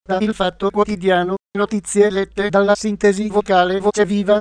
Da Il Fatto Quotidiano, notizie lette dalla sintesi vocale Voce Viva,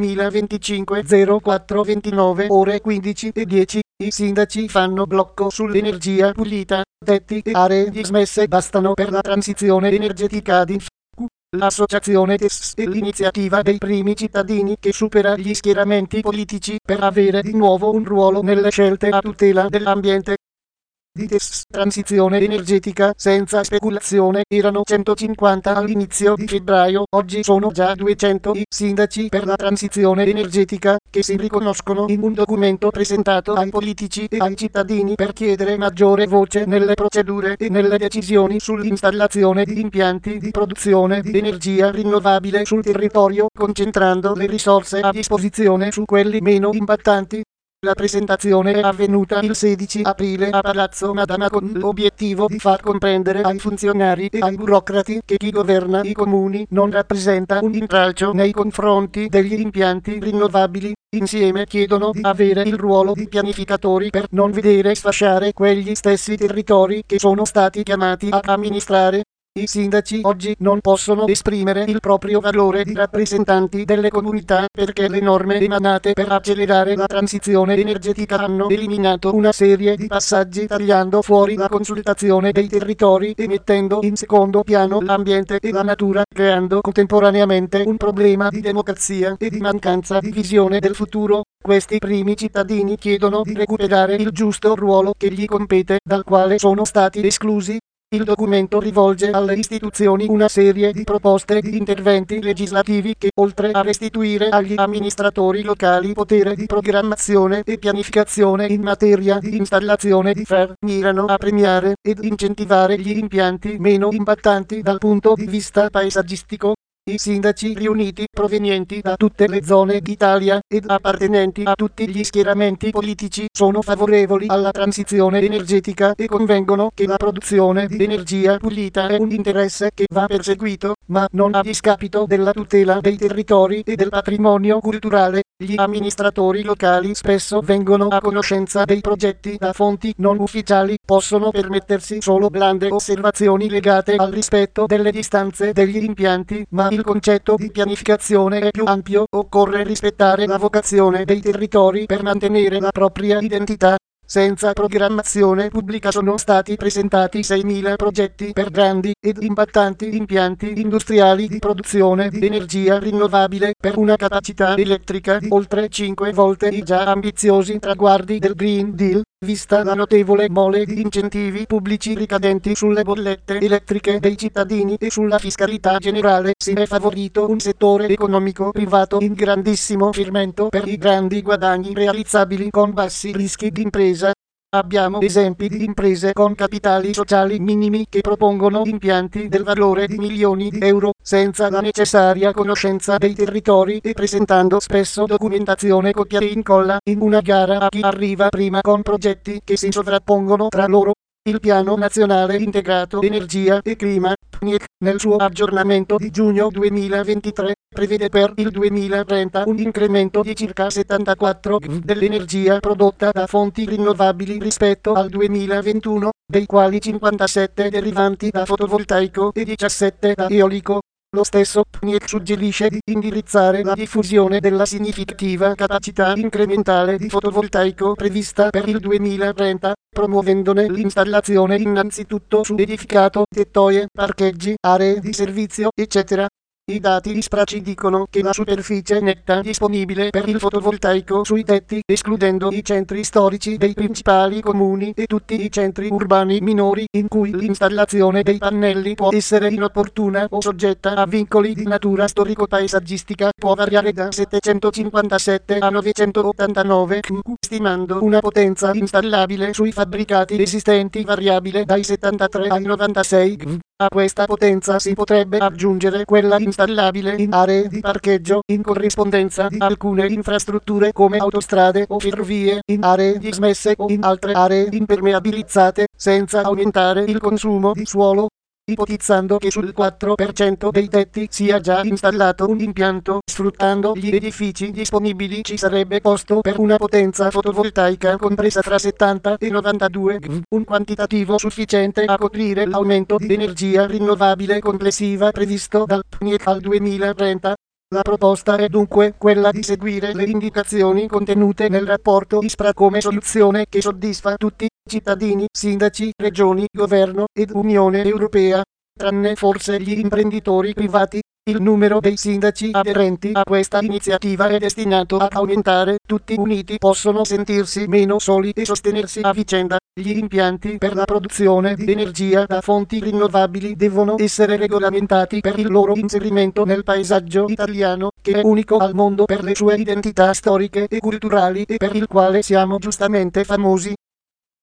2025 04 29 ore 15 e 10. I sindaci fanno blocco sull'energia pulita, tetti e aree dismesse bastano per la transizione energetica di L'associazione TES è l'iniziativa dei primi cittadini che supera gli schieramenti politici per avere di nuovo un ruolo nelle scelte a tutela dell'ambiente. Di transizione energetica senza speculazione erano 150 all'inizio di febbraio, oggi sono già 200 i sindaci per la transizione energetica che si riconoscono in un documento presentato ai politici e ai cittadini per chiedere maggiore voce nelle procedure e nelle decisioni sull'installazione di impianti di produzione di energia rinnovabile sul territorio, concentrando le risorse a disposizione su quelli meno impattanti. La presentazione è avvenuta il 16 aprile a Palazzo Madama con l'obiettivo di far comprendere ai funzionari e ai burocrati che chi governa i comuni non rappresenta un intralcio nei confronti degli impianti rinnovabili. Insieme chiedono di avere il ruolo di pianificatori per non vedere sfasciare quegli stessi territori che sono stati chiamati ad amministrare. I sindaci oggi non possono esprimere il proprio valore di rappresentanti delle comunità perché le norme emanate per accelerare la transizione energetica hanno eliminato una serie di passaggi tagliando fuori la consultazione dei territori e mettendo in secondo piano l'ambiente e la natura, creando contemporaneamente un problema di democrazia e di mancanza di visione del futuro. Questi primi cittadini chiedono di recuperare il giusto ruolo che gli compete, dal quale sono stati esclusi. Il documento rivolge alle istituzioni una serie di proposte di interventi legislativi che, oltre a restituire agli amministratori locali potere di programmazione e pianificazione in materia di installazione di FER, mirano a premiare ed incentivare gli impianti meno impattanti dal punto di vista paesaggistico. I sindaci riuniti, provenienti da tutte le zone d'Italia ed appartenenti a tutti gli schieramenti politici, sono favorevoli alla transizione energetica e convengono che la produzione di energia pulita è un interesse che va perseguito, ma non a discapito della tutela dei territori e del patrimonio culturale. Gli amministratori locali spesso vengono a conoscenza dei progetti da fonti non ufficiali, possono permettersi solo blande osservazioni legate al rispetto delle distanze degli impianti, ma il concetto di pianificazione è più ampio, occorre rispettare la vocazione dei territori per mantenere la propria identità. Senza programmazione pubblica sono stati presentati 6.000 progetti per grandi ed impattanti impianti industriali di produzione di energia rinnovabile per una capacità elettrica di oltre 5 volte i già ambiziosi traguardi del Green Deal. Vista la notevole mole di incentivi pubblici ricadenti sulle bollette elettriche dei cittadini e sulla fiscalità generale, si è favorito un settore economico privato in grandissimo fermento per i grandi guadagni realizzabili con bassi rischi di impresa. Abbiamo esempi di imprese con capitali sociali minimi che propongono impianti del valore di milioni di euro, senza la necessaria conoscenza dei territori e presentando spesso documentazione copia e incolla in una gara a chi arriva prima con progetti che si sovrappongono tra loro. Il Piano Nazionale Integrato Energia e Clima, PNIEC, nel suo aggiornamento di giugno 2023, prevede per il 2030 un incremento di circa 74 GW dell'energia prodotta da fonti rinnovabili rispetto al 2021, dei quali 57 derivanti da fotovoltaico e 17 da eolico. Lo stesso PNIEC suggerisce di indirizzare la diffusione della significativa capacità incrementale di fotovoltaico prevista per il 2030, promuovendone l'installazione innanzitutto su edificato, tettoie, parcheggi, aree di servizio, eccetera. I dati ISPRA dicono che la superficie netta disponibile per il fotovoltaico sui tetti, escludendo i centri storici dei principali comuni e tutti i centri urbani minori in cui l'installazione dei pannelli può essere inopportuna o soggetta a vincoli di natura storico-paesaggistica, può variare da 757 a 989 kW, stimando una potenza installabile sui fabbricati esistenti variabile dai 73 ai 96 kW. A questa potenza si potrebbe aggiungere quella installabile in aree di parcheggio in corrispondenza di alcune infrastrutture come autostrade o ferrovie, in aree dismesse o in altre aree impermeabilizzate, senza aumentare il consumo di suolo. ipotizzando che sul 4% dei tetti sia già installato un impianto, sfruttando gli edifici disponibili ci sarebbe posto per una potenza fotovoltaica compresa tra 70 e 92 GW, un quantitativo sufficiente a coprire l'aumento di energia rinnovabile complessiva previsto dal PNIEC al 2030. La proposta è dunque quella di seguire le indicazioni contenute nel rapporto ISPRA come soluzione che soddisfa tutti, cittadini, sindaci, regioni, governo ed Unione Europea, tranne forse gli imprenditori privati. Il numero dei sindaci aderenti a questa iniziativa è destinato ad aumentare, tutti uniti possono sentirsi meno soli e sostenersi a vicenda. Gli impianti per la produzione di energia da fonti rinnovabili devono essere regolamentati per il loro inserimento nel paesaggio italiano, che è unico al mondo per le sue identità storiche e culturali e per il quale siamo giustamente famosi.